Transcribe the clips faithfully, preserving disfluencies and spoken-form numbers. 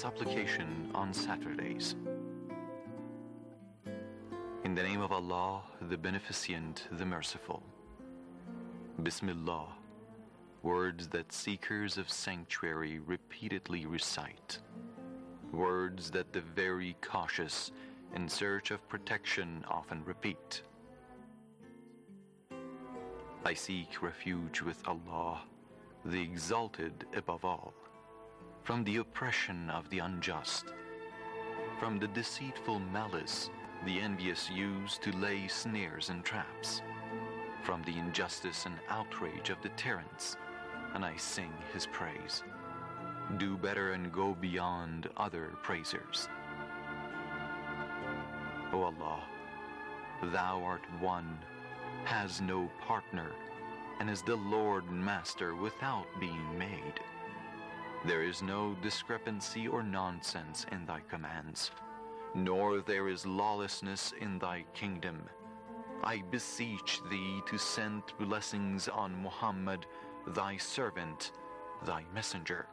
supplication on Saturdays. In the name of Allah, the Beneficent, the Merciful. Bismillah, words that seekers of sanctuary repeatedly recite, words that the very cautious in search of protection often repeat. I seek refuge with Allah, the Exalted above all, from the oppression of the unjust, from the deceitful malice the envious use to lay snares and traps, from the injustice and outrage of the tyrants, and I sing his praise. Do better and go beyond other praisers. O Allah, Thou art one, has no partner, and is the Lord and Master without being made. There is no discrepancy or nonsense in Thy commands, nor there is lawlessness in Thy kingdom. I beseech Thee to send blessings on Muhammad, Thy servant, Thy messenger.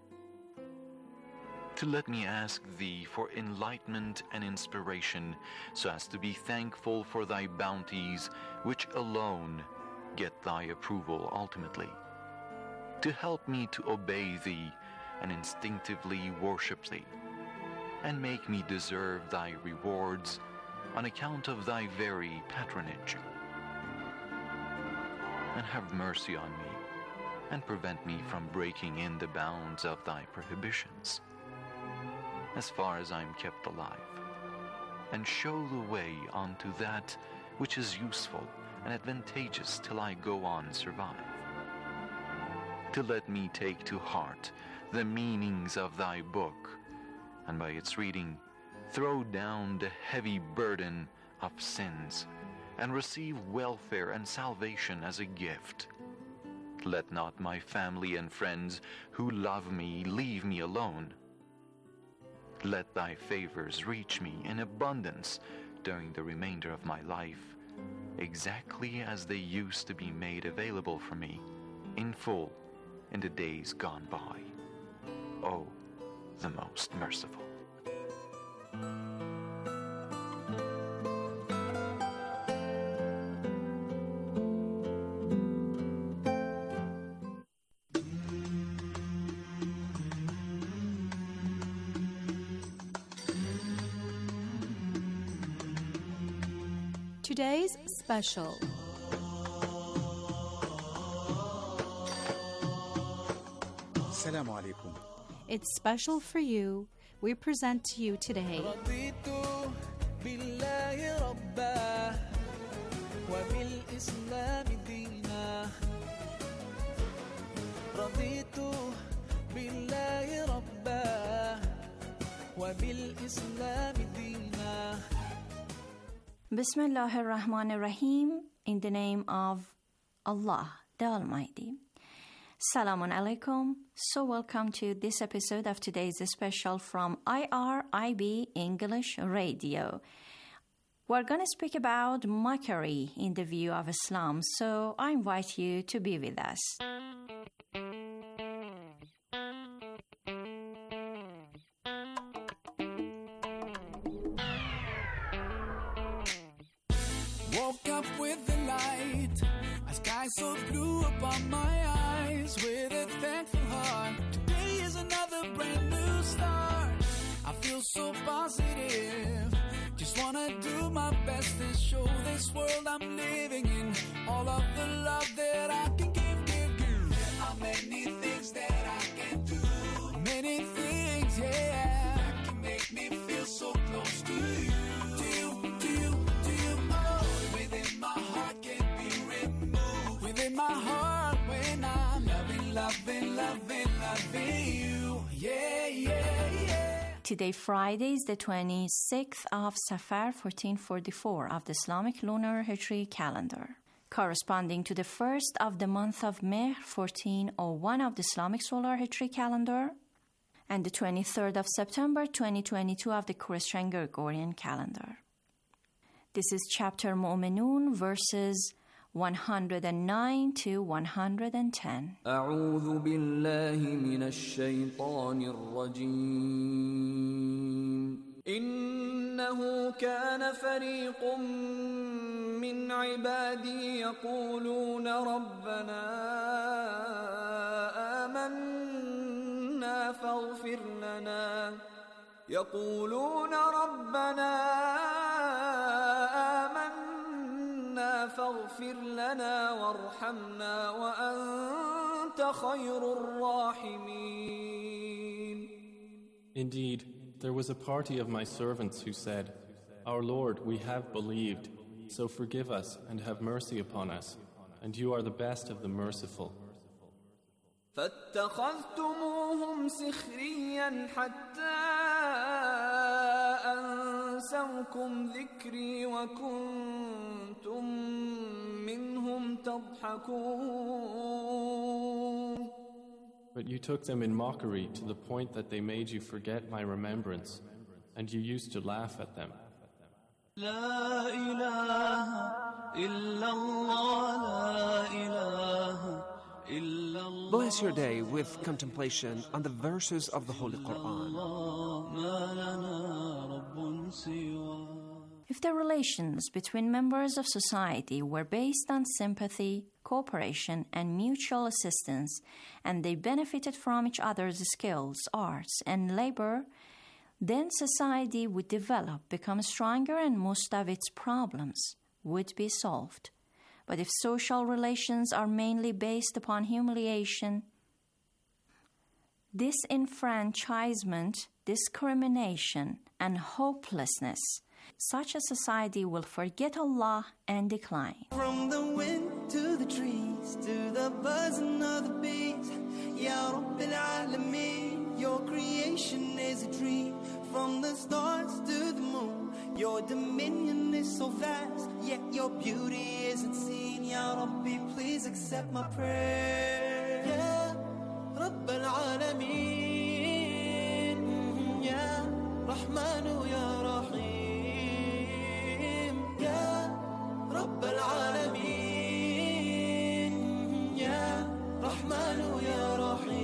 To let me ask Thee for enlightenment and inspiration, so as to be thankful for Thy bounties, which alone get Thy approval ultimately. To help me to obey Thee and instinctively worship Thee, and make me deserve Thy rewards on account of Thy very patronage. And have mercy on me, and prevent me from breaking in the bounds of Thy prohibitions, as far as I am kept alive, and show the way unto that which is useful and advantageous till I go on survive. To let me take to heart the meanings of Thy book, and by its reading throw down the heavy burden of sins, and receive welfare and salvation as a gift. Let not my family and friends who love me leave me alone. Let Thy favors reach me in abundance during the remainder of my life, exactly as they used to be made available for me in full in the days gone by. O, the Most Merciful. Today's special. Assalamu alaikum. It's special for you. We present to you today Bismillahir Rahmanir Rahim, in the name of Allah, the Almighty. Salamun alaikum. So welcome to this episode of today's special from I R I B English Radio. We're going to speak about mockery in the view of Islam, so I invite you to be with us. Woke up with the light, a sky so blue upon my eyes. With a thankful heart, today is another brand new start. I feel so positive, just wanna do my best to show this world I'm living in all of the love that I can give, give, give. There are many things that I can do, many things, yeah, that can make me feel so close to you. My heart when I'm loving, loving, loving, loving you. Yeah, yeah, yeah. Today, Friday, is the twenty-sixth of Safar, fourteen forty-four of the Islamic lunar Hijri calendar, corresponding to the first of the month of Mehr, fourteen oh one of the Islamic solar Hijri calendar, and the twenty-third of September, twenty twenty-two of the Christian Gregorian calendar. This is chapter Mu'minun, verses one hundred nine to one hundred ten. أعوذ بالله من الشيطان الرجيم إنه كان فريق من عبادي يقولون ربنا آمنا فاغفر لنا يقولون ربنا آمنا فاغفر لنا وارحمنا وأنت خير الراحمين. Indeed, there was a party of my servants who said, Our Lord, we have believed, so forgive us and have mercy upon us, and you are the best of the merciful. فاتخذتموهم سخريا حتى أنسوكم ذكري وكنتم منهم تضحكون. But you took them in mockery to the point that they made you forget my remembrance, and you used to laugh at them. لا إله إلا الله لا إله إلا الله. Bless your day with contemplation on the verses of the Holy Quran. ما لنا رب سواه. If the relations between members of society were based on sympathy, cooperation, and mutual assistance, and they benefited from each other's skills, arts, and labor, then society would develop, become stronger, and most of its problems would be solved. But if social relations are mainly based upon humiliation, disenfranchisement, discrimination, and hopelessness, such a society will forget Allah and decline. From the wind to the trees, to the buzzing of the bees, Ya Rabbil Alameen, your creation is a dream. From the stars to the moon, your dominion is so vast, yet your beauty isn't seen. Ya Rabbi, please accept my prayer. Ya Rabbil Alameen, Ya Rahmanu Ya Rahim, Ya Rabbil Alameen, Ya Rahmanu Ya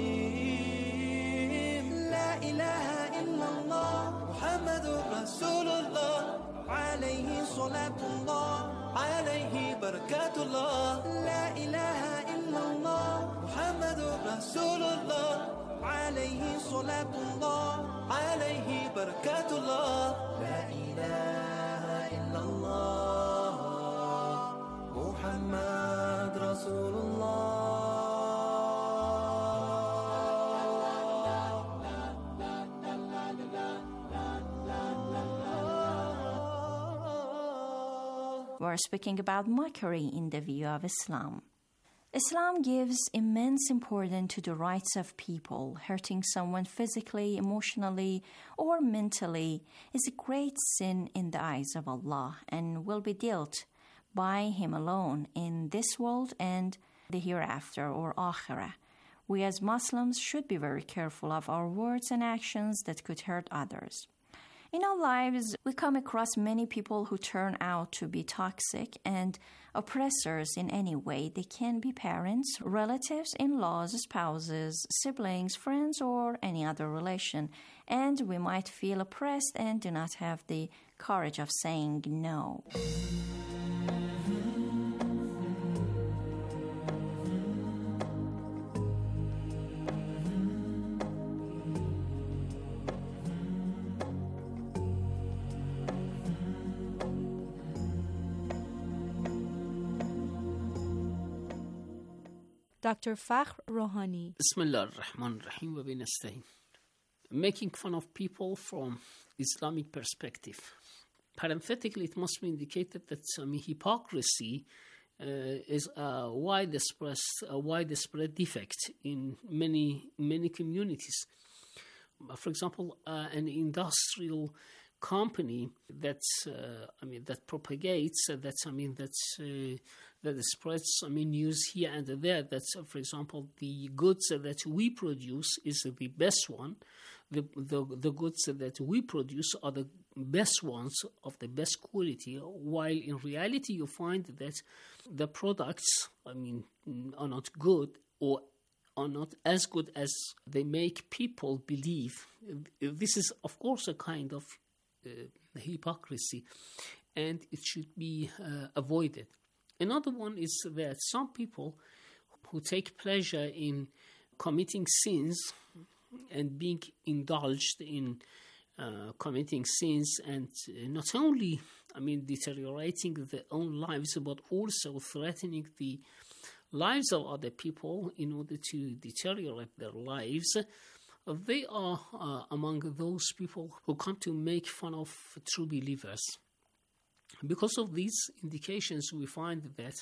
Rahim. La ilaha illallah Muhammadur Rasulullah, alayhi salatullah, alayhi barakatullah. La ilaha illallah Muhammadur Rasulullah, alayhi salatullah, alayhi barakatullah. La ilaha illallah Muhammad Rasulullah. We're speaking about mockery in the view of Islam. Islam gives immense importance to the rights of people. Hurting someone physically, emotionally, or mentally is a great sin in the eyes of Allah and will be dealt by Him alone in this world and the hereafter, or Akhirah. We as Muslims should be very careful of our words and actions that could hurt others. In our lives, we come across many people who turn out to be toxic and oppressors in any way. They can be parents, relatives, in-laws, spouses, siblings, friends, or any other relation. And we might feel oppressed and do not have the courage of saying no. Doctor Fakhr Rohani. Bismillah ar-Rahman ar-Rahim wa binasta'in. Making fun of people from Islamic perspective. Parenthetically, it must be indicated that I mean, hypocrisy uh, is a widespread, a widespread defect in many many communities. For example, uh, an industrial company that's uh, I mean that propagates uh, that's I mean that's uh, that spreads I mean news here and there. That's uh, for example the goods that we produce is the best one. The the the goods that we produce are the best ones of the best quality, while in reality you find that the products, I mean, are not good or are not as good as they make people believe. This is, of course, a kind of uh, hypocrisy, and it should be uh, avoided. Another one is that some people who take pleasure in committing sins and being indulged in uh, committing sins and uh, not only, I mean, deteriorating their own lives, but also threatening the lives of other people in order to deteriorate their lives, uh, they are uh, among those people who come to make fun of true believers. Because of these indications, we find that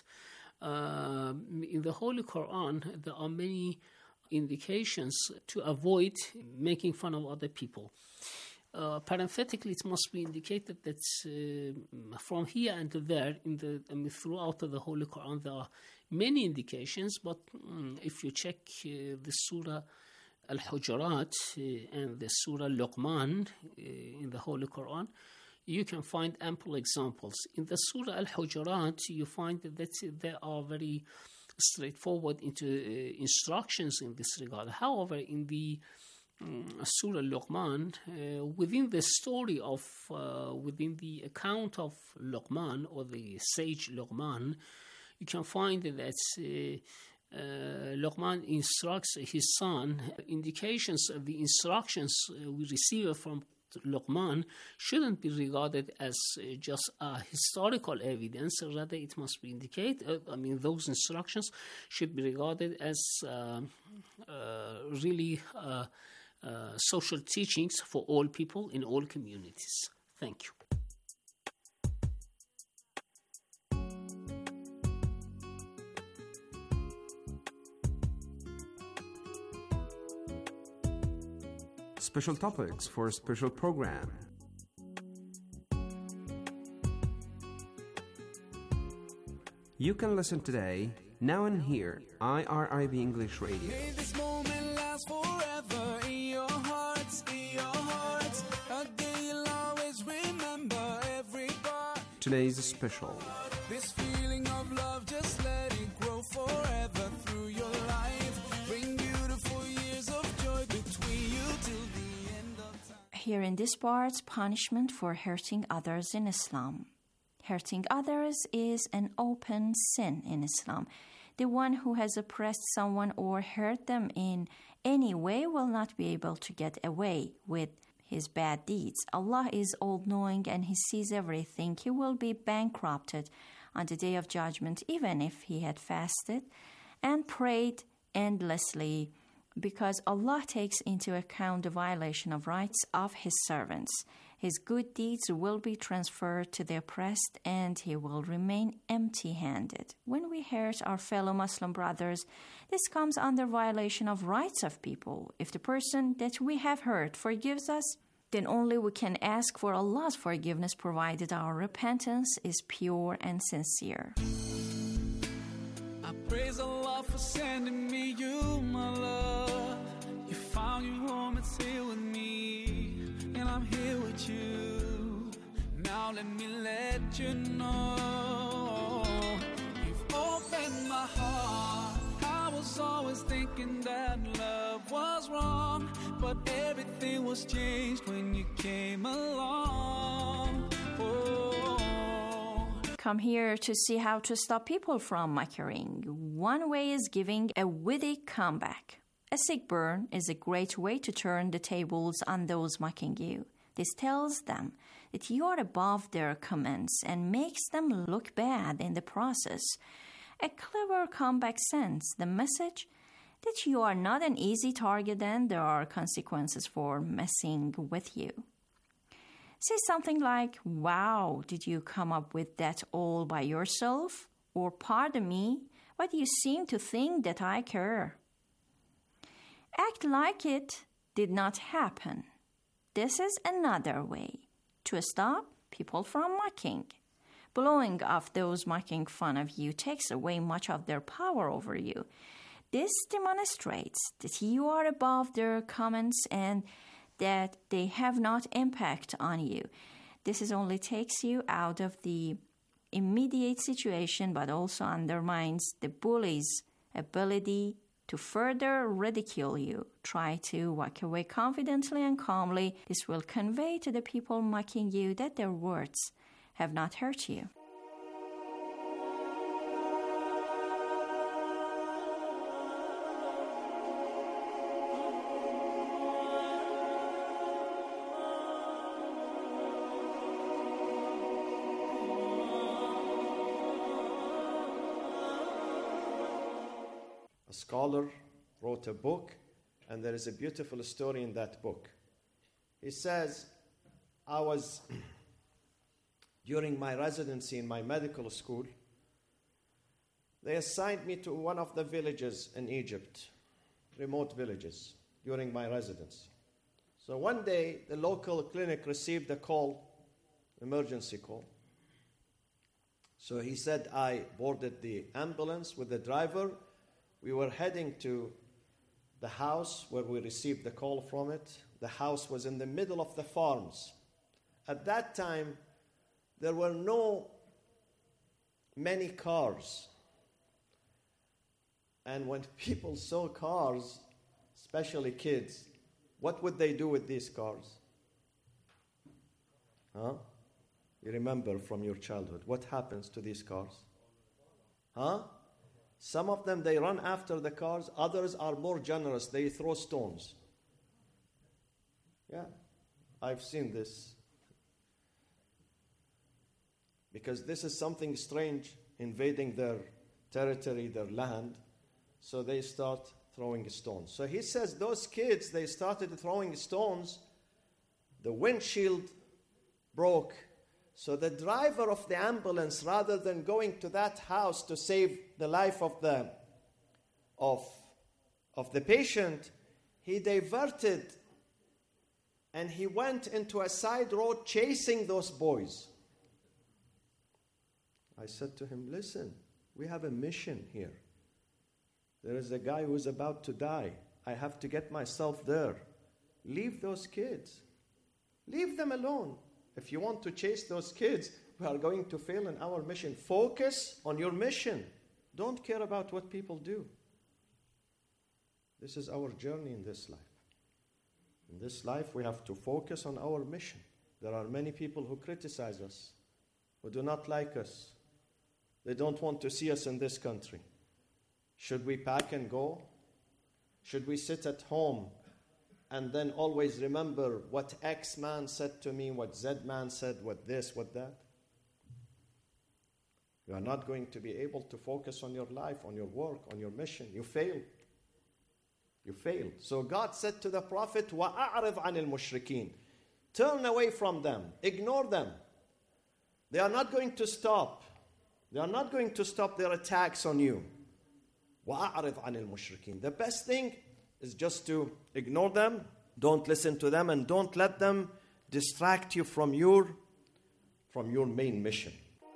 uh, in the Holy Quran, there are many indications to avoid making fun of other people. Uh, parenthetically, it must be indicated that uh, from here and there, in the I mean, throughout the Holy Quran, there are many indications. But um, if you check uh, the Surah Al-Hujurat uh, and the Surah Luqman uh, in the Holy Quran, you can find ample examples. In the Surah Al-Hujurat, you find that there are very straightforward into uh, instructions in this regard. However, in the um, Surah Luqman, uh, within the story of, uh, within the account of Luqman or the sage Luqman, you can find that uh, uh, Luqman instructs his son. Indications of the instructions uh, we receive from Luqman shouldn't be regarded as uh, just a historical evidence. Rather, it must be indicated, uh, I mean, those instructions should be regarded as uh, uh, really uh, uh, social teachings for all people in all communities. Thank you. Special topics for a special program. You can listen today, now and here, I R I B English Radio. May this moment last forever in your hearts, in your hearts. A day you'll always remember every part. Today's special. This feeling of love, just let it grow forever through your life. Bring beautiful years of joy between you till the end of time. Here in this part, punishment for hurting others in Islam. Hurting others is an open sin in Islam. The one who has oppressed someone or hurt them in any way will not be able to get away with his bad deeds. Allah is all-knowing and He sees everything. He will be bankrupted on the Day of Judgment, even if he had fasted and prayed endlessly, because Allah takes into account the violation of rights of His servants. His good deeds will be transferred to the oppressed and he will remain empty-handed. When we hurt our fellow Muslim brothers, this comes under violation of rights of people. If the person that we have hurt forgives us, then only we can ask for Allah's forgiveness, provided our repentance is pure and sincere. I praise Allah for sending me you, my love. You found your home, it's here with me, and I'm here with you. Now let me let you know, you've opened my heart. I was always thinking that love was wrong, but everything was changed when you came along. Oh. Come here to see how to stop people from mocking. One way is giving a witty comeback. A sick burn is a great way to turn the tables on those mocking you. This tells them that you are above their comments and makes them look bad in the process. A clever comeback sends the message that you are not an easy target and there are consequences for messing with you. Say something like, "Wow, did you come up with that all by yourself?" Or, "Pardon me, but you seem to think that I care." Act like it did not happen. This is another way to stop people from mocking. Blowing off those mocking fun of you takes away much of their power over you. This demonstrates that you are above their comments and that they have not impact on you. This is only takes you out of the immediate situation, but also undermines the bully's ability to further ridicule you. Try to walk away confidently and calmly. This will convey to the people mocking you that their words have not hurt you. A scholar wrote a book, and there is a beautiful story in that book. He says, I was, during my residency in my medical school, they assigned me to one of the villages in Egypt, remote villages, during my residency. So one day, the local clinic received a call, emergency call. So he said, I boarded the ambulance with the driver. We were heading to the house where we received the call from it. The house was in the middle of the farms. At that time, there were no many cars. And when people saw cars, especially kids, what would they do with these cars? Huh? You remember from your childhood, what happens to these cars? Huh? Some of them, they run after the cars. Others are more generous. They throw stones. Yeah, I've seen this. Because this is something strange, invading their territory, their land. So they start throwing stones. So he says those kids, they started throwing stones. The windshield broke. So the driver of the ambulance, rather than going to that house to save the life of the, of, of the patient, he diverted and he went into a side road chasing those boys. I said to him, listen, we have a mission here. There is a guy who is about to die. I have to get myself there. Leave those kids. Leave them alone. If you want to chase those kids, we are going to fail in our mission. Focus on your mission. Don't care about what people do. This is our journey in this life. In this life, we have to focus on our mission. There are many people who criticize us, who do not like us. They don't want to see us in this country. Should we pack and go? Should we sit at home and then always remember what X man said to me, what Z man said, what this, what that? You are not going to be able to focus on your life, on your work, on your mission. You failed. You failed. So God said to the Prophet, وَأَعْرِضْ عَنِ الْمُشْرِكِينَ. Turn away from them. Ignore them. They are not going to stop. They are not going to stop their attacks on you. وَأَعْرِضْ عَنِ الْمُشْرِكِينَ. The best thing is just to ignore them, don't listen to them, and don't let them distract you from your, from your main mission.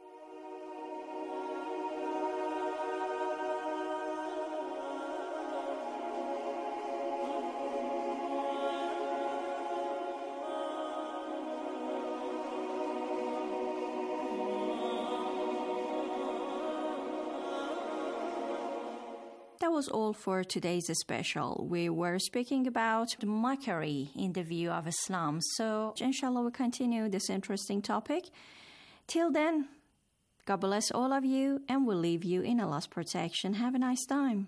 That was all for today's special. We were speaking about the mockery in the view of Islam. So, inshallah, we'll continue this interesting topic. Till then, God bless all of you, and we'll leave you in Allah's protection. Have a nice time.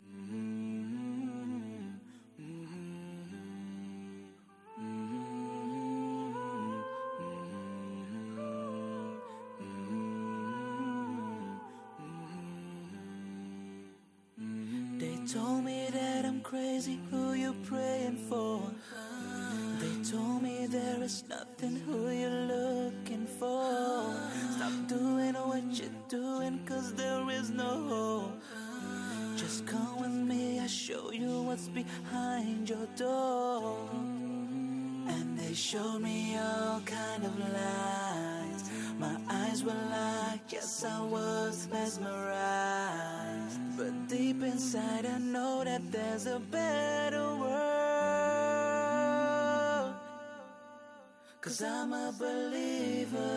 Told me that I'm crazy, who you praying for? They told me there is nothing, who you looking for? Stop doing what you're doing, cause there is no hope. Just come with me, I'll show you what's behind your door. And they showed me all kind of lies. My eyes were like, yes, I was mesmerized. But deep inside I know that there's a better world. 'cause I'm a believer.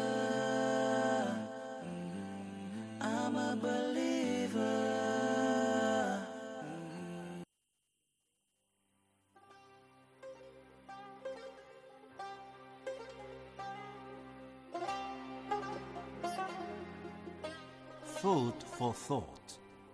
I'm a believer. Food for thought.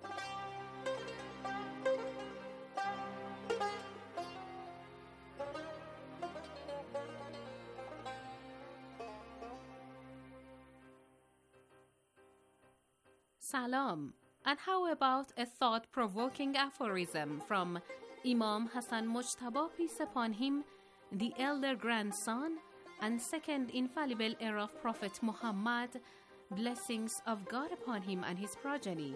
Salam. And how about a thought-provoking aphorism from Imam Hassan Mujtaba, peace upon him, the elder grandson and second infallible heir of Prophet Muhammad, blessings of God upon him and his progeny.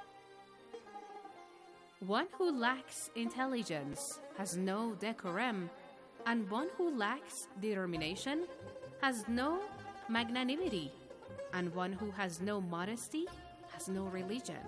One who lacks intelligence has no decorum, and one who lacks determination has no magnanimity, and one who has no modesty has no religion.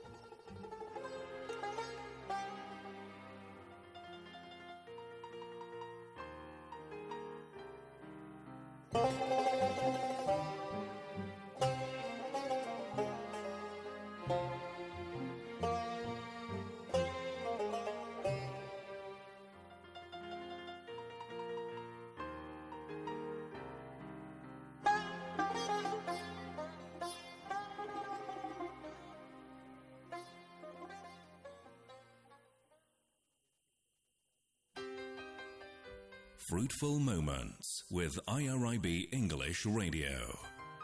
Fruitful Moments with I R I B English Radio.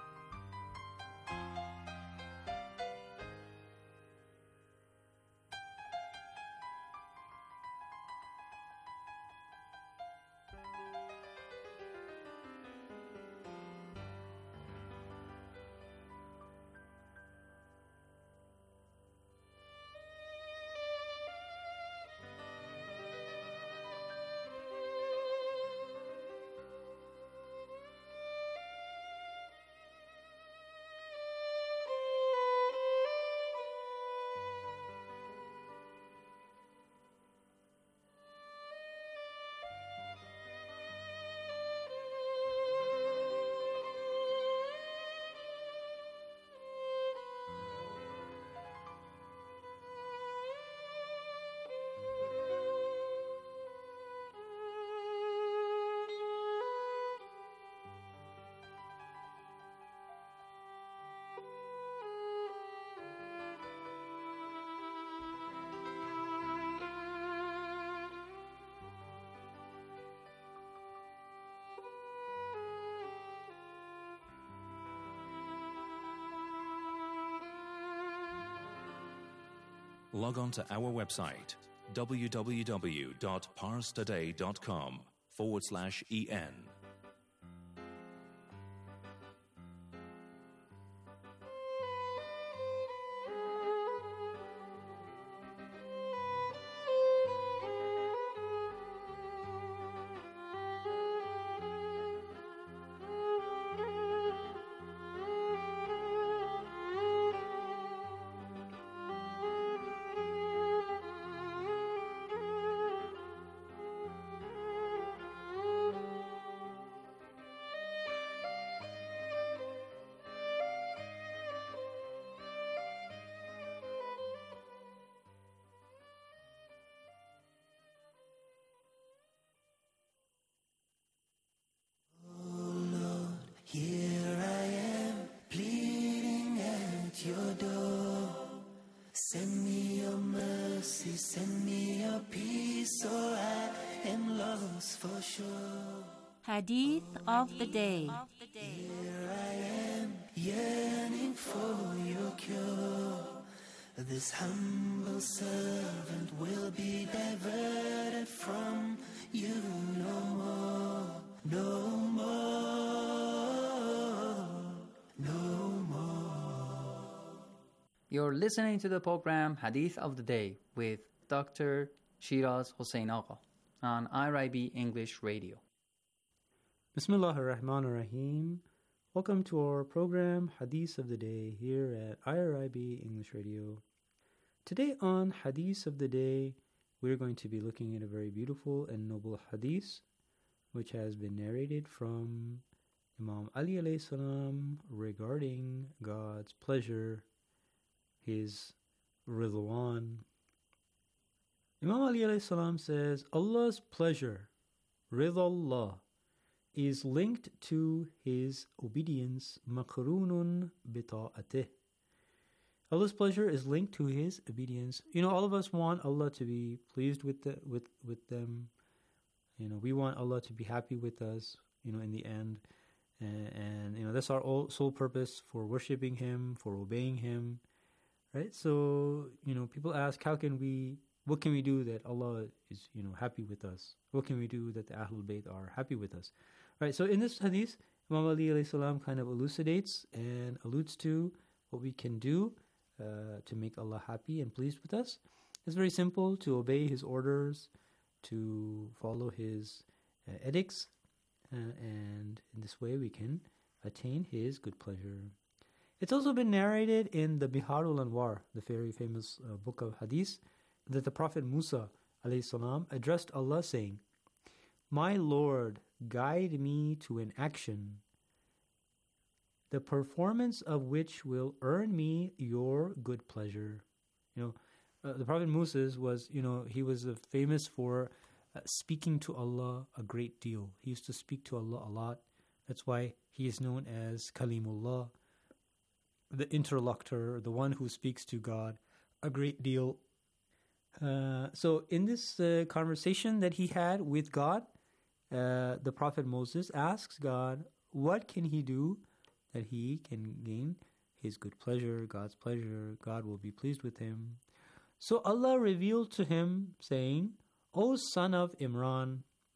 Log on to our website, www.parstoday.com forward slash en. Here I am, pleading at your door. Send me your mercy, send me your peace, or I am lost for sure. Hadith of the day. Here I am, yearning for your cure. This humble servant will be diverted from you no more, no more, no more. You're listening to the program Hadith of the Day with Doctor Shiraz Hossein Agha on I R I B English Radio. Bismillah ar-Rahman ar-Rahim. Welcome to our program Hadith of the Day here at I R I B English Radio. Today on Hadith of the Day, we're going to be looking at a very beautiful and noble hadith which has been narrated from Imam Ali alayhi salam regarding God's pleasure, his ridwan. Imam Ali alayhi salam says, Allah's pleasure, ridallah, is linked to his obedience, maqroonun bita'atih. Allah's pleasure is linked to his obedience. You know, all of us want Allah to be pleased with the, with with them. You know, we want Allah to be happy with us, you know, in the end. And, and you know, that's our sole purpose for worshiping Him, for obeying Him. Right? So, you know, people ask, how can we, what can we do that Allah is, you know, happy with us? What can we do that the Ahlul Bayt are happy with us? Right? So in this hadith, Imam Ali alayhi salam kind of elucidates and alludes to what we can do uh, to make Allah happy and pleased with us. It's very simple: to obey His orders, to follow His uh, edicts, uh, and in this way we can attain His good pleasure. It's also been narrated in the Biharul Anwar, the very famous uh, book of hadith, that the Prophet Musa alayhi salam addressed Allah saying, "My Lord, guide me to an action, the performance of which will earn me your good pleasure." You know, uh, the Prophet Musa was, you know, he was uh, famous for uh, speaking to Allah a great deal. He used to speak to Allah a lot. That's why he is known as Kalimullah, the interlocutor, the one who speaks to God a great deal. Uh, so in this uh, conversation that he had with God, uh, the Prophet Moses asks God, what can he do that he can gain his good pleasure, God's pleasure, God will be pleased with him. So Allah revealed to him, saying, O son of Imran,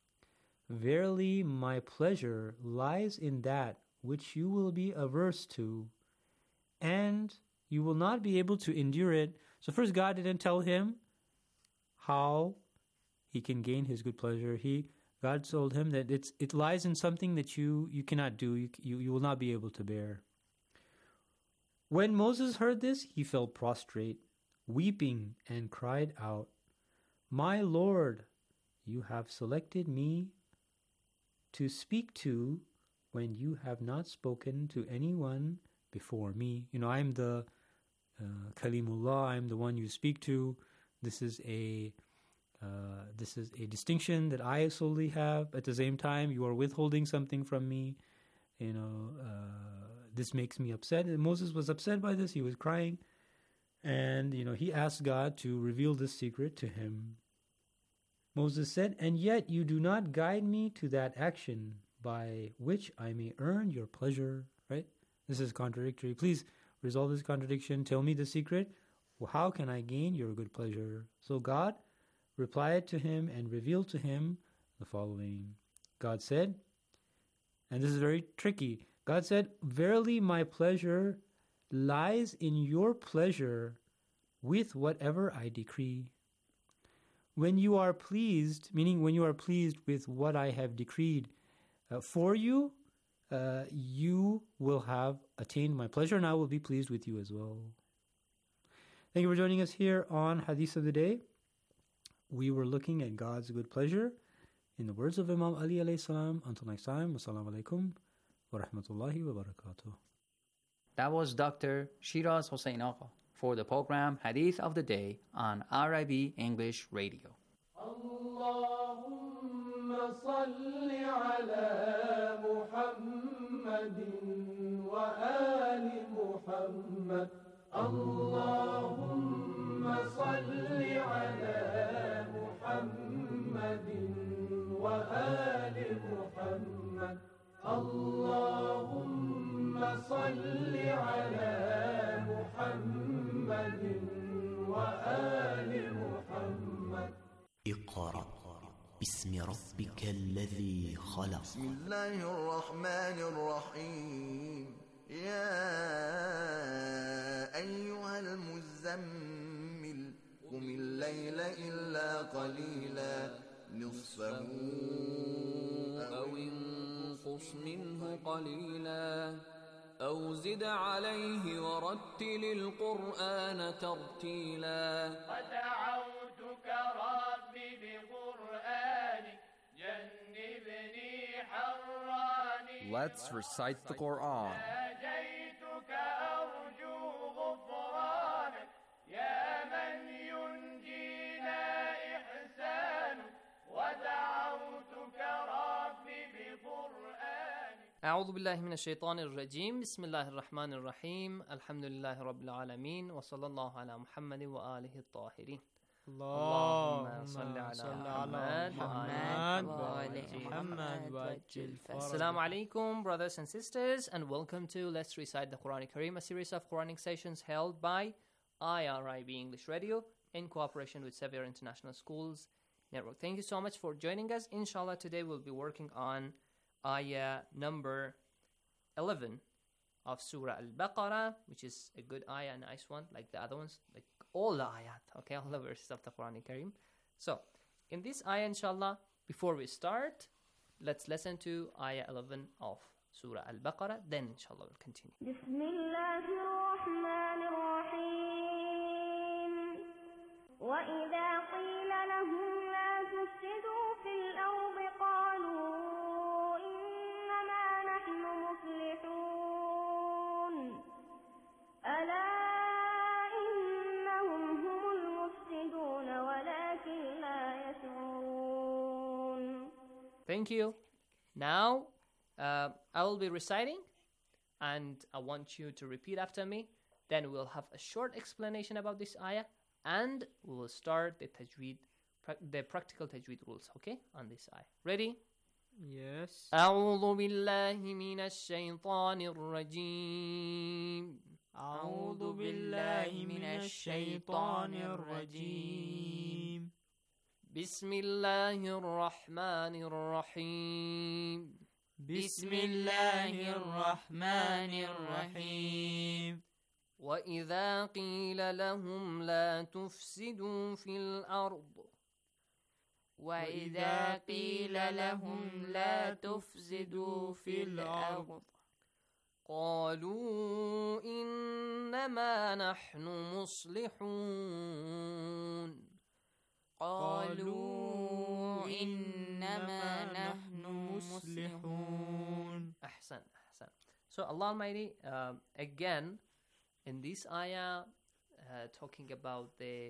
verily my pleasure lies in that which you will be averse to, and you will not be able to endure it. So first, God didn't tell him how he can gain his good pleasure. He, God told him that it's it lies in something that you, you cannot do, you, you, you will not be able to bear. When Moses heard this, he fell prostrate, weeping, and cried out, My Lord, you have selected me to speak to when you have not spoken to anyone before me. You know, I'm the uh, Kalimullah, I'm the one you speak to. This is a uh, this is a distinction that I solely have. At the same time, you are withholding something from me. You know, uh, this makes me upset. And Moses was upset by this. He was crying. And, you know, he asked God to reveal this secret to him. Moses said, And yet you do not guide me to that action by which I may earn your pleasure. Right? This is contradictory. Please resolve this contradiction. Tell me the secret. Well, how can I gain your good pleasure? So God replied to him and revealed to him the following. God said, and this is very tricky, God said, Verily my pleasure lies in your pleasure with whatever I decree. When you are pleased, meaning when you are pleased with what I have decreed uh, for you, uh, you will have attained my pleasure and I will be pleased with you as well. Thank you for joining us here on Hadith of the Day. We were looking at God's good pleasure in the words of Imam Ali alayhi salam. Until next time, wassalamu alaikum wa rahmatullahi wa barakatuh. That was Doctor Shiraz Hossein Agha for the program Hadith of the Day on R I B English Radio. Allahumma salli ala Muhammadin wa ali Muhammad. Allahumma salli ala Muhammadin wa ali Muhammad. Allahumma salli ala Muhammadin wa ali Muhammad. اقرأ باسم ربك الذي خلق. بسم الله الرحمن الرحيم. يا أيها المزمل قم الليل إلا قليلا نصفه أو انقص منه قليلا أو زد عليه ورتل القرآن ترتيلا ودعوتك ربي بقرآنك جنبني حراني Let's recite the Quran. ناجيتك أرجو غفرانك يا من ينجينا إحسانك ودعوتك ربي بقرآنك. أعوذ بالله من الشيطان الرجيم. بسم الله الرحمن الرحيم. الحمد لله رب العالمين وصلى الله على محمد وآله الطاهرين. اللهم صل على محمد وآل محمد وعجل فرجه. Assalamu alaikum, brothers and sisters, and welcome to Let's Recite the Quran Kareem, a series of Quranic sessions held by I R I B English Radio in cooperation with Sevier International Schools Network. Thank you so much for joining us. Inshallah, today we'll be working on ayah number eleven of Surah Al-Baqarah, which is a good ayah, a nice one, like the other ones, like all the ayat, okay, all the verses of the Quran Kareem. So, in this ayah, inshallah, before we start, let's listen to ayah eleven of Surah Al-Baqarah, then inshallah we'll continue. بسم الله الرحمن الرحيم وإذا قيل لهم لا تفسدوا في الأرض قالوا إنما نحن مصلحون ألا إنهم هم المفسدون ولكن لا يشعرون. Thank you. Now, uh, I will be reciting, and I want you to repeat after me. Then we'll have a short explanation about this ayah, and we will start the tajweed, the practical tajweed rules, okay, on this ayah. Ready? Yes. أعوذ بالله من الشيطان الرجيم. أعوذ بالله من الشيطان الرجيم. بسم الله الرحمن الرحيم. بسم الله الرحمن الرحيم. وإذا قيل لهم لا تفسدوا في الأرض وإذا قيل لهم لا تفسدوا في الأرض قالوا إنما نحن مصلحون قالوا إنما نحن مصلحون. أحسن أحسن. So Allah Almighty uh, again in this ayah uh, talking about the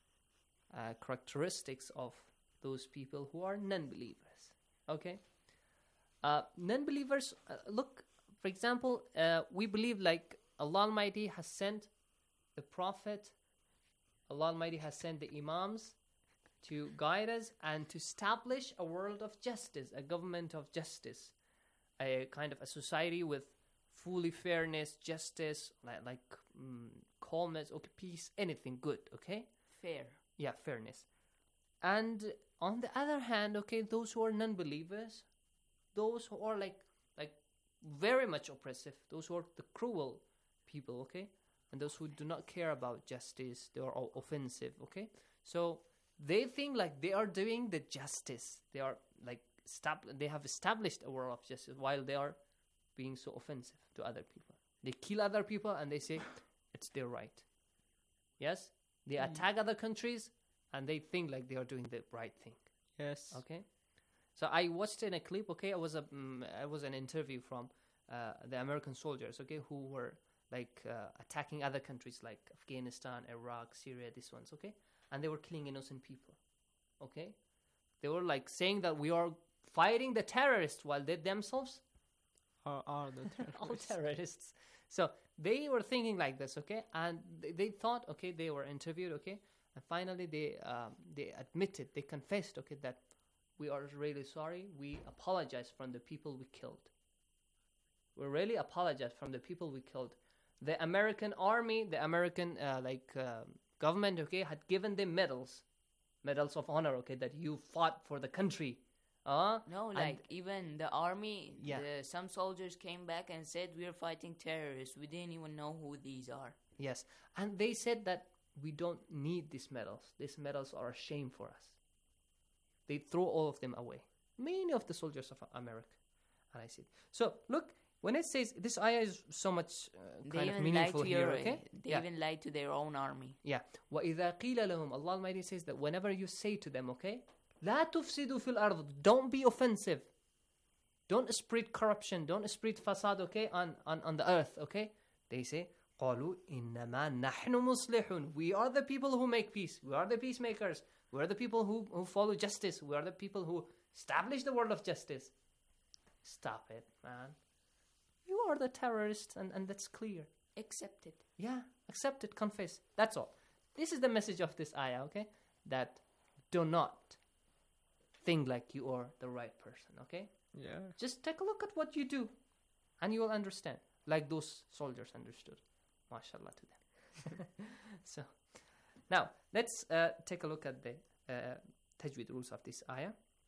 uh, characteristics of those people who are non-believers. Okay, uh, non-believers. Uh, look, for example, uh, we believe like Allah Almighty has sent the Prophet. Allah Almighty has sent the Imams to guide us and to establish a world of justice, a government of justice, a kind of a society with fully fairness, justice, like, like um, calmness, okay, peace, anything good, okay? Fair. Yeah, fairness. And on the other hand, okay, those who are non-believers, those who are like like very much oppressive, those who are the cruel people, okay? And those who do not care about justice, they are all offensive, okay? So they think like they are doing the justice. They are like stab- they have established a world of justice while they are being so offensive to other people. They kill other people and they say it's their right. Yes? They mm. attack other countries and they think like they are doing the right thing. Yes. Okay? So I watched in a clip, okay, it was a um, it was an interview from uh, the American soldiers, okay, who were like uh, attacking other countries like Afghanistan, Iraq, Syria, these ones, okay? And they were killing innocent people, okay? They were like saying that we are fighting the terrorists while they themselves are, are the terrorists. all terrorists. So they were thinking like this, okay? And they, they thought, okay, they were interviewed, okay? And finally they um, they admitted, they confessed, okay, that we are really sorry. We apologize from the people we killed. We really apologize from the people we killed. The American army, the American uh, like um, government, okay, had given them medals, medals of honor, okay, that you fought for the country. Uh, no, like even the army, yeah. the, some soldiers came back and said we are fighting terrorists. We didn't even know who these are. Yes, and they said that we don't need these medals. These medals are a shame for us. They throw all of them away. Many of the soldiers of America. And I said, so look, when it says, this ayah is so much uh, kind of meaningful here, your, okay? They yeah. even lied to their own army. Yeah. وَإِذَا قِيلَ لَهُمْ Allah Almighty says that whenever you say to them, okay, لَا تُفْسِدُوا فِي الْأَرْضِ, don't be offensive. Don't spread corruption. Don't spread fasad, okay, on, on, on the earth, okay? They say, قَالُوا إِنَّمَا نَحْنُ مُصْلِحُونَ. We are the people who make peace. We are the peacemakers. We are the people who, who follow justice. We are the people who establish the world of justice. Stop it, man. You are the terrorists, and, and that's clear. Accept it. Yeah, accept it, confess. That's all. This is the message of this ayah, okay? That do not think like you are the right person, okay? Yeah. Just take a look at what you do, and you will understand. Like those soldiers understood. MashaAllah to them. So, now, let's uh, take a look at the uh, tajweed rules of this ayah.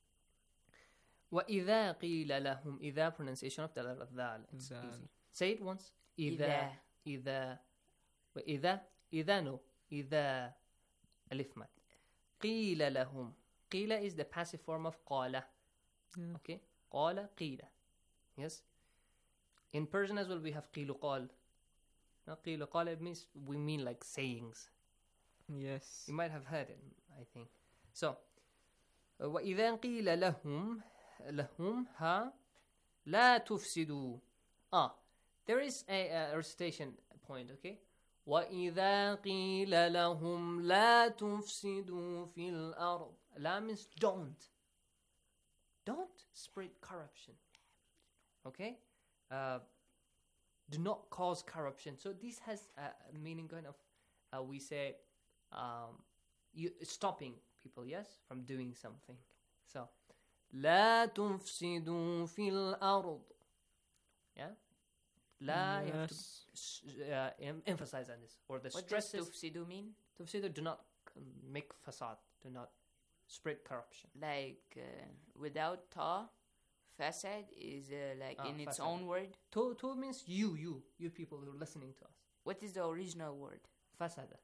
وَإِذَا قِيلَ لَهُمْ إِذَا pronunciation of the letter dhal. It's Dhal. easy. Say it once. إِذَا إذا. إِذَا وإذا إذا no إذا ألف مد. قِيلَ لَهُمْ. قِيلَ is the passive form of قَالَ. Yeah. Okay. قَالَ قِيلَ. Yes. In Persian as well we have قِيلُ قَال. Now قِيلُ قَال it means we mean like sayings. Yes. You might have heard it, I think. So, uh, وَإِذَا قِيلَ لَهُمْ لَهُمْ ها لَا تُفْسِدُوا. Ah, there is a, a recitation point, okay? وَإِذَا قِيلَ لَهُمْ لَا تُفْسِدُوا فِي الْأَرْضِ. La means don't. Don't spread corruption. Okay? Uh, do not cause corruption. So this has a meaning kind of, uh, we say, um, you stopping people, yes, from doing something. So, لا تفسدوا في الأرض. Yeah? La, you have to uh, em- emphasize on this. Or the What stress does is... tufsidu mean? Tufsidu, do not um, make fasad. Do not spread corruption. Like, uh, without ta, fasad is uh, like Ah, in its fasad. own word. To, to means you, you, you people who are listening to us. What is the original word? Fasada.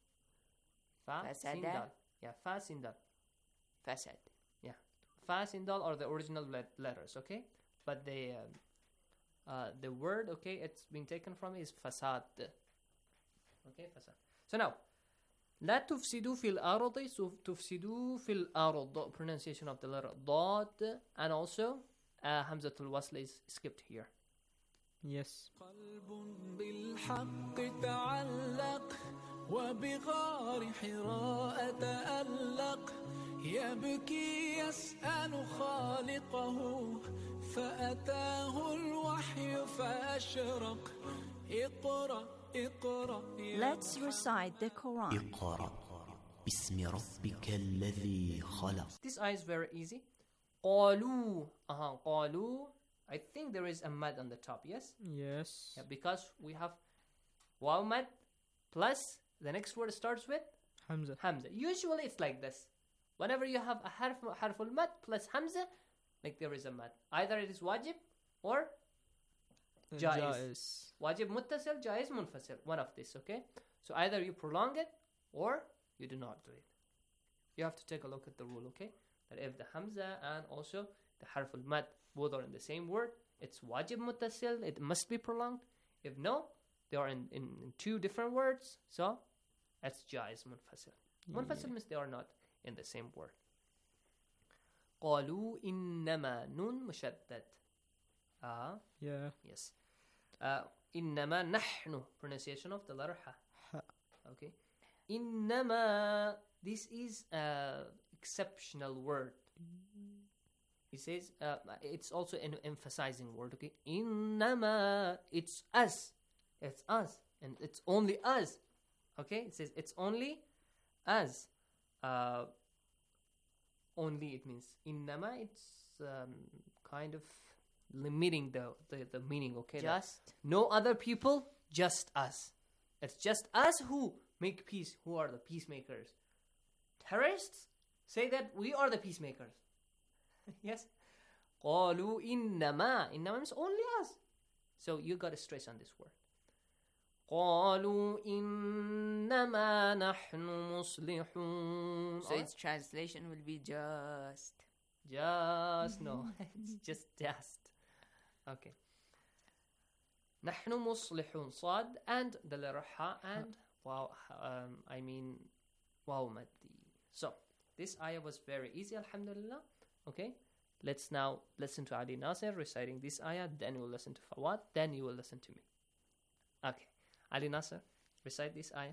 Fa, Fasada? sin, dal. Yeah, fa, sin, dal. Fasad. Yeah. Fa, sin, dal are the original let- letters, okay? But the, um, uh, the word, okay, it's been taken from is fasad. Okay, fasad. So now, لا تفسدوا في الأرض. So تفسدوا في الأرض. Pronunciation of the letter ضاد. And also, uh, Hamzatul Wasl is skipped here. Yes. قلب بالحق تعلق وبغار حراء تألق يبكي يسأل خالقه فأتاه الوحي فأشرق اقرأ اقرأ يا Let's recite the Quran. اقرأ باسم ربك الذي خلق. This ayah is very easy. قالوا. Uh-huh. قالوا. I think there is a mad on the top, yes? Yes. Yeah, because we have waw mad plus the next word starts with Hamza. Hamza. Usually it's like this. Whenever you have a harf, harful mad plus Hamza, like there is a mad. Either it is wajib or jaiz. Jaiz. Wajib muttasil, jaiz munfasil. One of this, okay? So either you prolong it or you do not do it. You have to take a look at the rule, okay? That if the Hamza and also the harful mad both are in the same word, it's wajib muttasil, it must be prolonged. If no, they are in, in, in two different words, so that's jaiz munfasil. Munfasil Yeah. means they are not in the same word. قالوا إنما نون مشدد. Ah, Yeah. yes. Uh, إنما نحن, pronunciation of the letter ha. Ha. Okay. إنما, this is a exceptional word. It says, uh, it's also an emphasizing word, okay? إنما, it's us. It's us. And it's only us. Okay? It says, it's only us. Uh, only, it means إنما, it's um, kind of limiting the, the, the meaning, okay? That Just. no other people, just us. It's just us who make peace, who are the peacemakers. Terrorists say that we are the peacemakers. Yes. قالوا إنما. إنما means only us. So you got to stress on this word. قالوا إنما نحن مصلحون. So its translation will be just. Just, no. It's just just. Okay. نحن مصلحون. صاد and the letter ha and wow, um, I mean واو مادي. So this ayah was very easy, alhamdulillah. Okay. Let's now listen to Ali Nasser reciting this ayah, then we'll listen to Fawad, then you will listen to me. Okay. Ali Nasser, recite this ayah.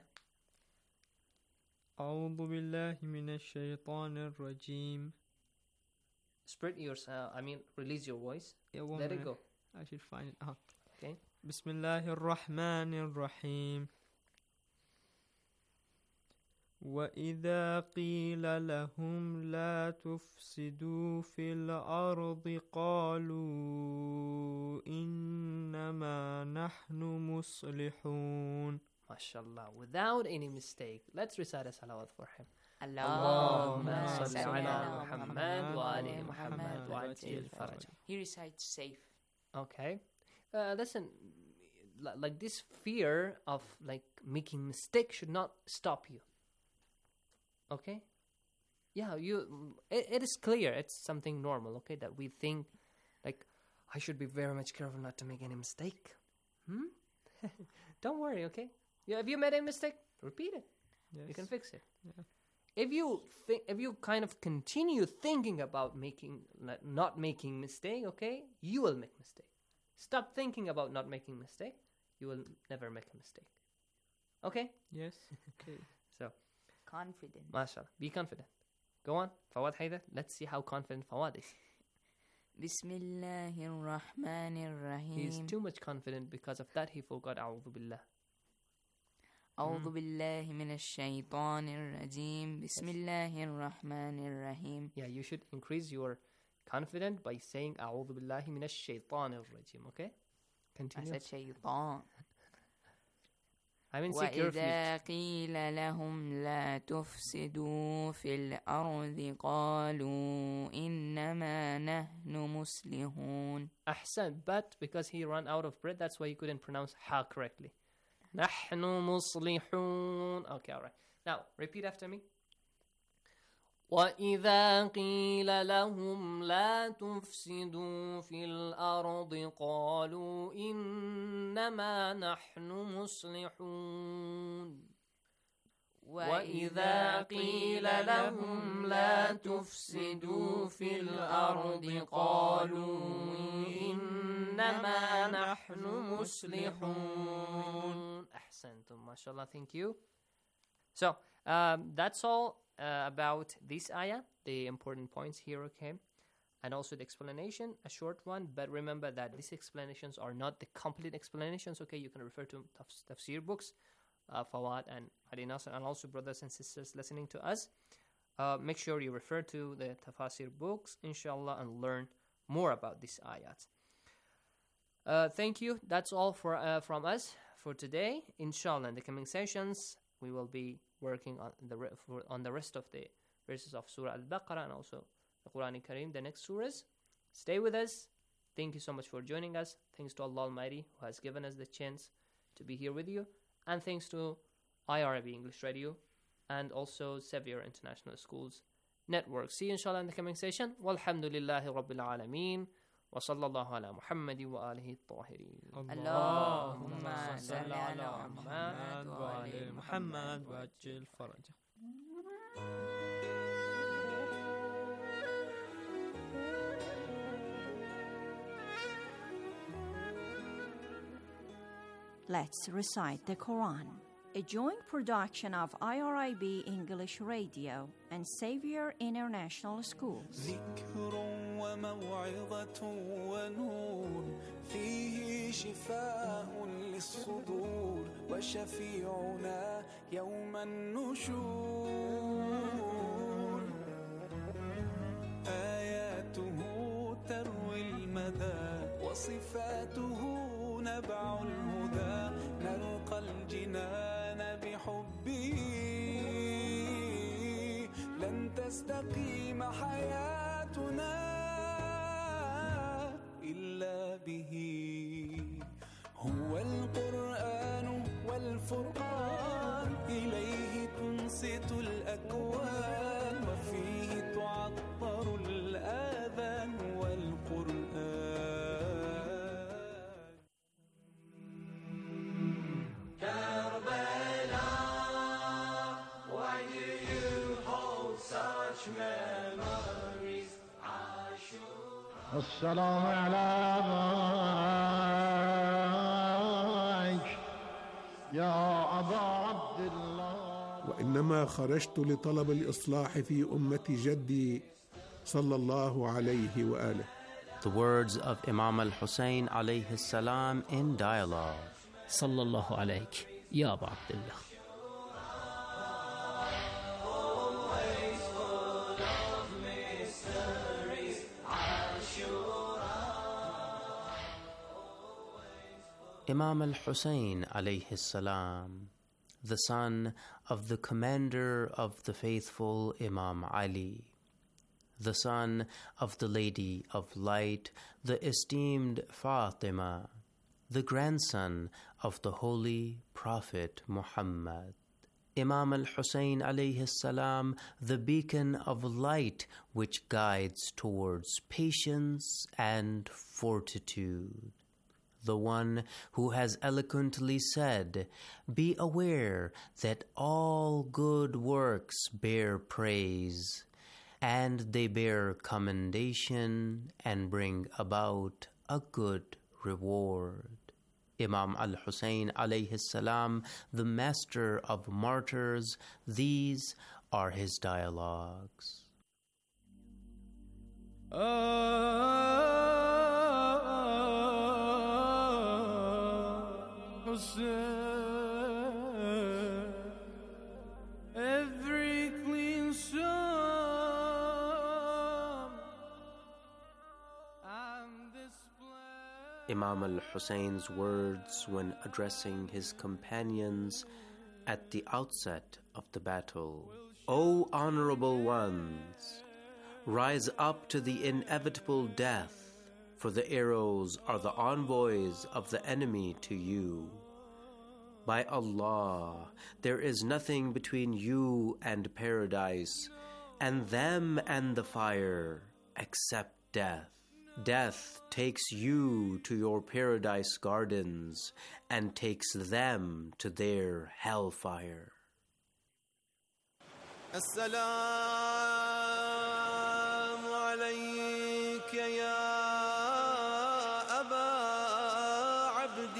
أعوذ بالله من الشيطان الرجيم. Spread yourself, I mean, release your voice. Yeah, one Let minute. it go. I should find it out. Okay. بسم الله الرحمن الرحيم. وإذا قيل لهم لا تفسدوا في الأرض قالوا إنما نحن مصلحون. MashaAllah, without any mistake. Let's recite a salawat for him. Allahumma salli salli ala ala Muhammad wa ali Muhammad wa ajil faraj. He recites safe. Okay. Uh, listen, li- like this fear of like making mistake should not stop you. Okay? Yeah, you. It, it is clear. It's something normal, okay, that we think like I should be very much careful not to make any mistake. Hmm? Don't worry, okay? Yeah, if you made a mistake, repeat it. Yes. You can fix it. Yeah. If you think, if you kind of continue thinking about making, like, not making mistake, okay, you will make mistake. Stop thinking about not making mistake. You will never make a mistake. Okay? Yes. Okay. So, Confident. mashallah, be confident. Go on, Fawad Haidar. Let's see how confident Fawad is. Bismillahir Rahmanir Rahim. He is too much confident. Because of that, he forgot A'udhu Billah. أعوذ بالله من الشيطان الرجيم بسم الله الرحمن الرحيم. Yeah, you should increase your confidence by saying أعوذ بالله من الشيطان الرجيم. Okay? Continue. I said شيطان. I'm insecure. وإذا قيل لهم لا تفسدوا في الأرض قالوا إنما نحن مصلحون. أحسن, but because he ran out of breath, that's why he couldn't pronounce ha correctly. نحن مصلحون. Okay, all right. Now, repeat after me. وإذا قيل لهم لا تفسدوا في الأرض قالوا إنما نحن مصلحون. وإذا قيل لهم لا تفسدوا في الأرض قالوا إنما نحن مصلحون. أحسنتم, mashallah, thank you. So, um, that's all uh, about this ayah, the important points here, okay? And also the explanation, a short one, but remember that these explanations are not the complete explanations, okay? You can refer to taf- tafsir books, uh, Fawad and Ali Nasser, and also brothers and sisters listening to us. Uh, make sure you refer to the tafsir books, inshallah, and learn more about these ayats. Uh, thank you. That's all for uh, from us for today. Inshallah, in the coming sessions, we will be working on the re- for, on the rest of the verses of Surah Al-Baqarah and also the Quran Kareem, the next surahs. Stay with us. Thank you so much for joining us. Thanks to Allah Almighty who has given us the chance to be here with you. And thanks to I R I B English Radio and also Sevier International Schools Network. See you inshallah in the coming session. Walhamdulillahi Rabbil Alameen. وصلى الله على محمد وآله الطاهرين. اللهم صل على محمد وآل محمد وعجل فرجه. Let's recite the Quran. A joint production of I R I B English Radio and Xavier International Schools. ذكر وموعظة ونور فيه شفاء للصدور وشفيعنا يوم النشور آياته تروي المدى وصفاته نبع الهدى نلقى الجنان بحبه لن تستقيم حياتنا إلا به هو القرآن والفرقان إليه تنصت الأكوان وفيه تعطر الآذان والقرآن Why do you hold such memories? I السلام عليك يا أبا عبد الله. وإنما خرجت لطلب الإصلاح في أمة جدي صلى الله عليه وآله. The words of Imam al-Hussein alayhi salam in dialogue. Sallallahu alayk ya Aba Abdullah. Imam al-Hussein alayhi salam, the son of the commander of the faithful Imam Ali, the son of the Lady of Light, the esteemed Fatima, the grandson of the Holy Prophet Muhammad. Imam al-Hussein alayhi salam, the beacon of light which guides towards patience and fortitude. The one who has eloquently said, "Be aware that all good works bear praise, and they bear commendation and bring about a good reward." Imam al-Hussein alayhi salam, the master of martyrs, these are his dialogues. Every clean psalm Imam al-Hussein's words when addressing his companions at the outset of the battle. O honorable ones, rise up to the inevitable death, for the arrows are the envoys of the enemy to you. By Allah, there is nothing between you and paradise, and them and the fire, except death. Death takes you to your paradise gardens and takes them to their hellfire. السلام عليك يا أبا عبد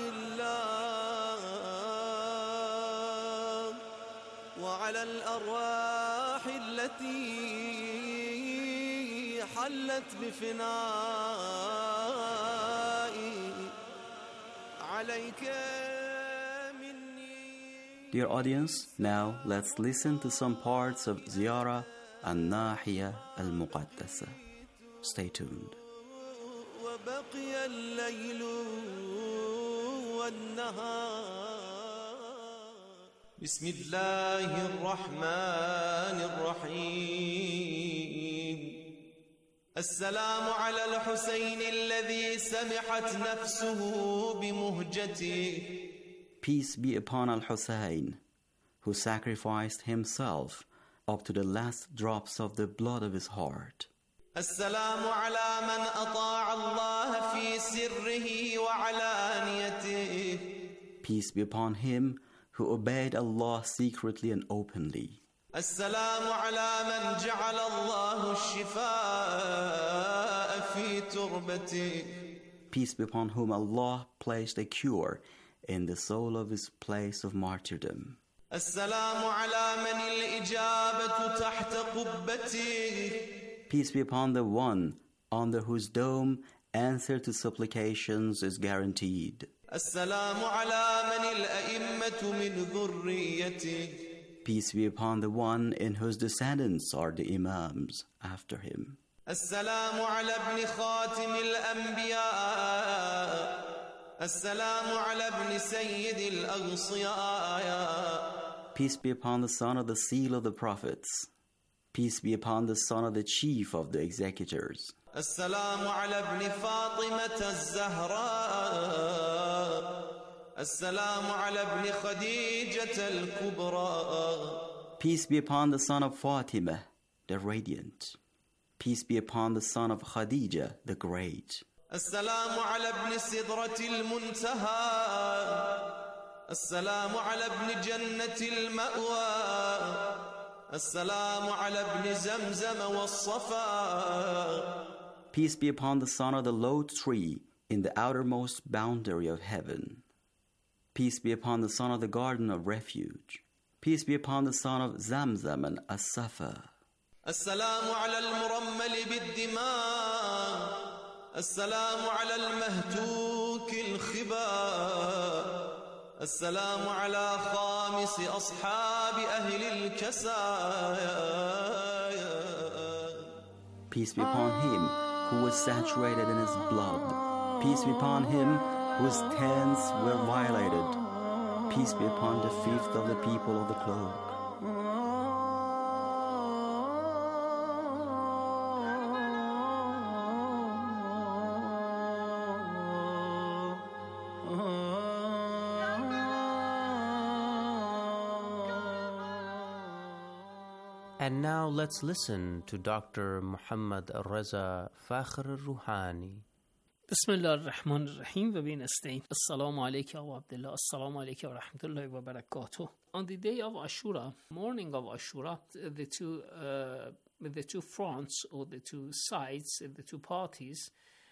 الله وعلى الأرواح التي حلت بفنائي عليك. Dear audience, now let's listen to some parts of Ziyara al-Nahiya al-Muqaddasa. Stay tuned. وبقي الليل والنهار بسم الله الرحمن الرحيم السلام على الحسين الذي سمحت نفسه بمهجته. Peace be upon Al-Hussein, who sacrificed himself up to the last drops of the blood of his heart. السلام على من أطاع الله في سره وعلانيته. Peace be upon him who obeyed Allah secretly and openly. السلام على من جعل الله الشفاء في تربته. Peace be upon whom Allah placed a cure in the soul of his place of martyrdom. السلام على من الإجابة تحت قبته. Peace be upon the one under whose dome answer to supplications is guaranteed. السلام على من الأئمة من ذريته. Peace be upon the one in whose descendants are the imams after him. السلام على ابن خاتم الأنبياء. السلام على ابن سيد الأغصياء. Peace be upon the son of the seal of the prophets. Peace be upon the son of the chief of the executors. السلام على ابن فاطمة الزهراء. السلام على ابن خديجة الكبرى. Peace be upon the son of Fatima, the radiant. Peace be upon the son of Khadija, the great. السلام على ابن سدرة المنتهى. السلام على ابن جنة المأوى. السلام على ابن زمزم والصفا. Peace be upon the son of the low tree in the outermost boundary of heaven. Peace be upon the son of the garden of refuge. Peace be upon the son of Zamzam and As-Safa. السلام على المرمل بالدماء السلام على المهتوك الخباء السلام على خامس أصحاب أهل الكسايا. Peace be upon him who was saturated in his blood. Peace be upon him whose tents were violated. Peace be upon the fifth of the people of the cloak. And now let's listen to Doctor Muhammad Reza Fakhr al-Ruhani. بسم الله الرحمن الرحیم و به نستعین. السلام علیکم و عبدالله. السلام علیکم و رحمت الله و برکاته. On the day of Ashura, morning of Ashura, the two uh, the two fronts or the two sides, the two parties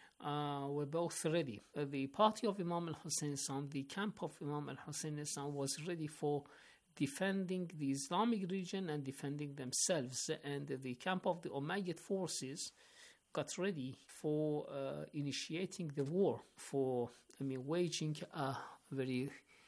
uh, were both ready. Uh, the party of Imam al-Hussein, the camp of Imam al-Hussein was ready for defending the Islamic region and defending themselves, and the camp of the Umayyad forces got ready for uh, initiating the war, for I mean waging a very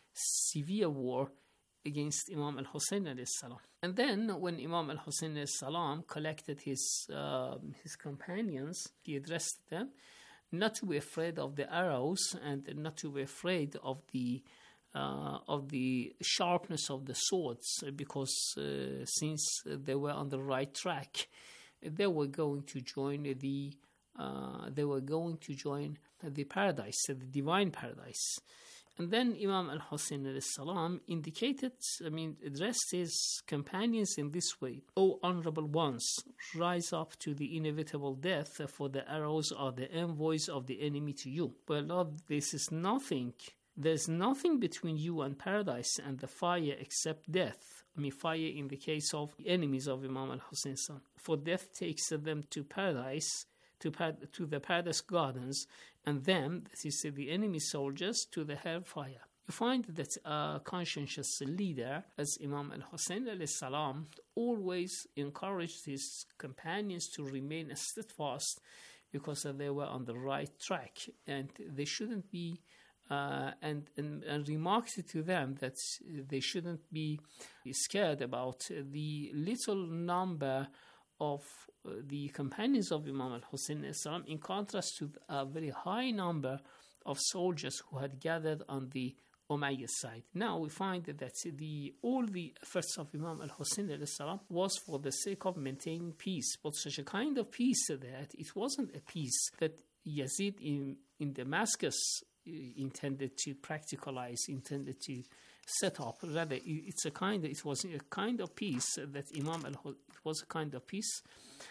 severe war against Imam al-Hussein alayhi salam. And then when Imam al-Hussein alayhi salam collected his uh, his companions, he addressed them not to be afraid of the arrows and not to be afraid of the Uh, of the sharpness of the swords, because uh, since they were on the right track, they were going to join the uh, they were going to join the paradise, the divine paradise. And then Imam al-Hussein alayhi salam indicated, I mean, addressed his companions in this way: "O honorable ones, rise up to the inevitable death, for the arrows are the envoys of the enemy to you. But Lord, this is nothing. There's nothing between you and paradise and the fire except death." I mean, fire in the case of enemies of Imam al-Hussein. For death takes them to paradise, to, par- to the paradise gardens, and them, that is the enemy soldiers, to the hellfire. You find that a conscientious leader, as Imam al-Hussein alayhi salam, always encouraged his companions to remain steadfast because they were on the right track, and they shouldn't be Uh, and, and, and remarked to them that they shouldn't be scared about the little number of uh, the companions of Imam al-Hussein in contrast to a very high number of soldiers who had gathered on the Umayyad side. Now we find that the all the efforts of Imam al-Hussein was for the sake of maintaining peace, but such a kind of peace that it wasn't a peace that Yazid in, in Damascus intended to practicalize, intended to set up. Rather, it's a kind. Of, it was a kind of peace that Imam al. It was a kind of peace uh,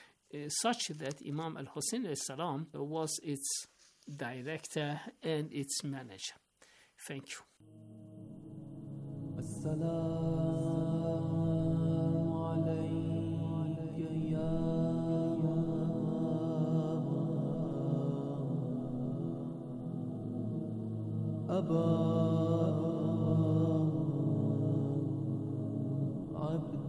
such that Imam al-Hussein alayhi salam was its director and its manager. Thank you. أبا عبد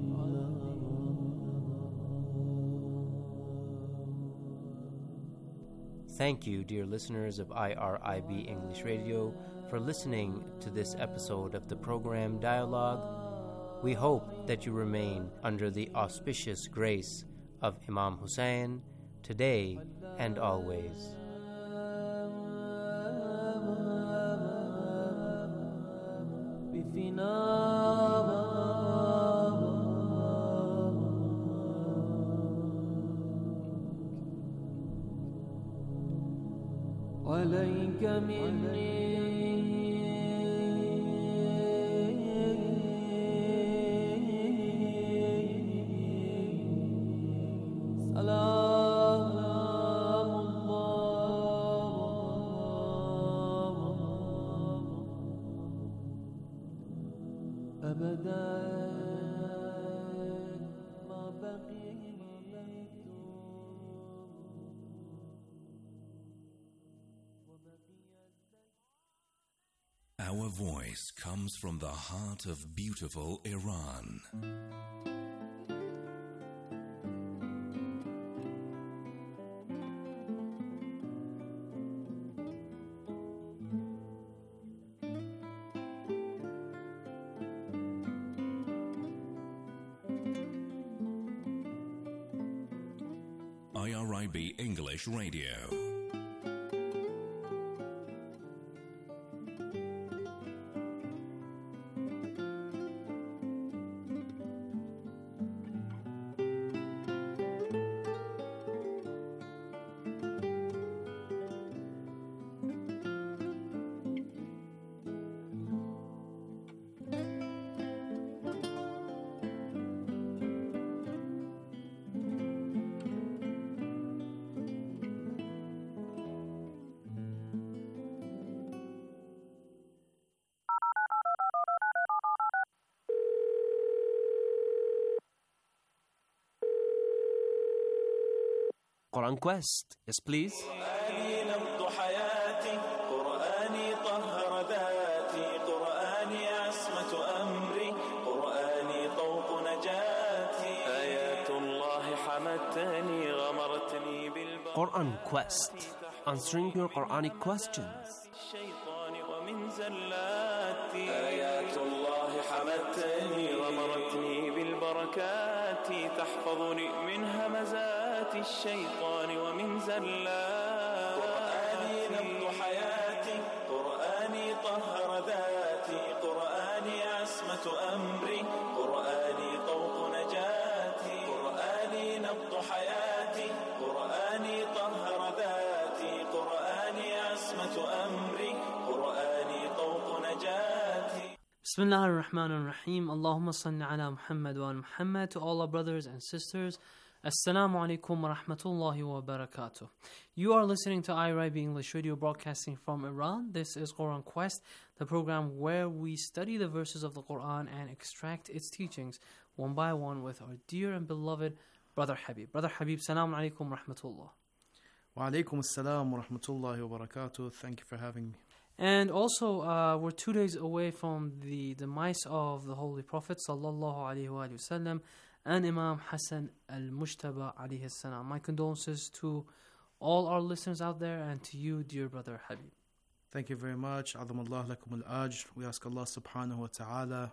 Thank you, dear listeners of I R I B English Radio, for listening to this episode of the program Dialogue. We hope that you remain under the auspicious grace of Imam Hussein today and always. عليك مني سلام الله أبدا ما بقيت Our voice comes from the heart of beautiful Iran. I R I B English Radio. Quran Quest, yes please. قرآني نبض حياتي قرآني طهر ذاتي قرآني عصمة أمري قرآني طوق نجاتي آيات الله حمتني غمرتني بالبركات Quran Quest, answering your Quranic questions. الشيطان ومن زلاتي آيات الله حمتني غمرتني بالبركات تحفظني من همزات الشيطان ومن زلات قرآني نبض حياتي قرآني طهر ذاتي قرآني عصمة أمري قرآني طوق نجاتي قرآني نبض حياتي قرآني طهر ذاتي قرآني عصمة أمري قرآني طوق نجاتي. Bismillah ar-Rahman ar-Rahim. Allahumma salli ala Muhammad wa Muhammad. To all our brothers and sisters, Assalamu alaikum wa rahmatullahi wa barakatuh. You are listening to I R I B English Radio, broadcasting from Iran. This is Quran Quest, the program where we study the verses of the Quran and extract its teachings one by one with our dear and beloved Brother Habib. Brother Habib, Assalamu alaikum wa rahmatullah. Wa alaikum assalam wa rahmatullahi wa barakatuh. Thank you for having me. And also, uh, we're two days away from the demise of the Holy Prophet sallallahu alaihi wasallam and Imam Hassan al-Mujtaba alayhi salam. My condolences to all our listeners out there and to you, dear brother Habib. Thank you very much. Azam Allah lakum al-ajr. We ask Allah subhanahu wa ta'ala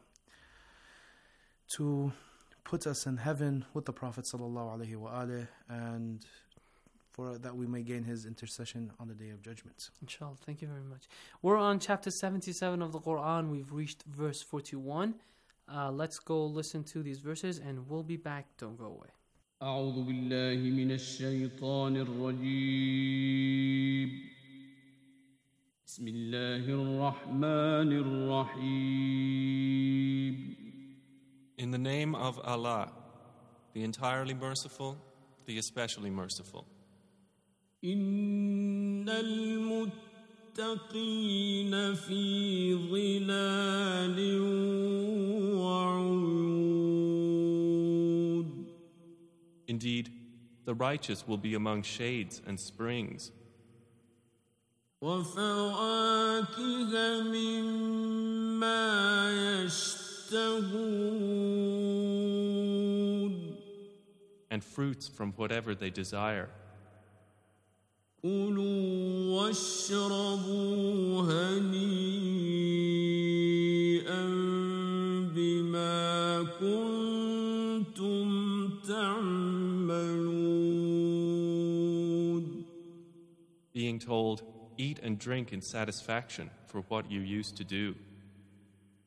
to put us in heaven with the Prophet sallallahu alaihi wa alihi, and for that we may gain his intercession on the Day of Judgment. Inshallah, thank you very much. We're on chapter seventy-seven of the Quran. We've reached verse forty-one. Uh, let's go listen to these verses and we'll be back. Don't go away. أعوذ بالله من الشيطان الرجيم بسم الله الرحمن الرحيم. In the name of Allah, the entirely merciful, the especially merciful. إن المتقين في ظلال وعيون. Indeed, the righteous will be among shades and springs. وفواكه مما يشتهون. And fruits from whatever they desire. كلوا واشربوا هنيئا بما كنتم تعملون. Being told, eat and drink in satisfaction for what you used to do.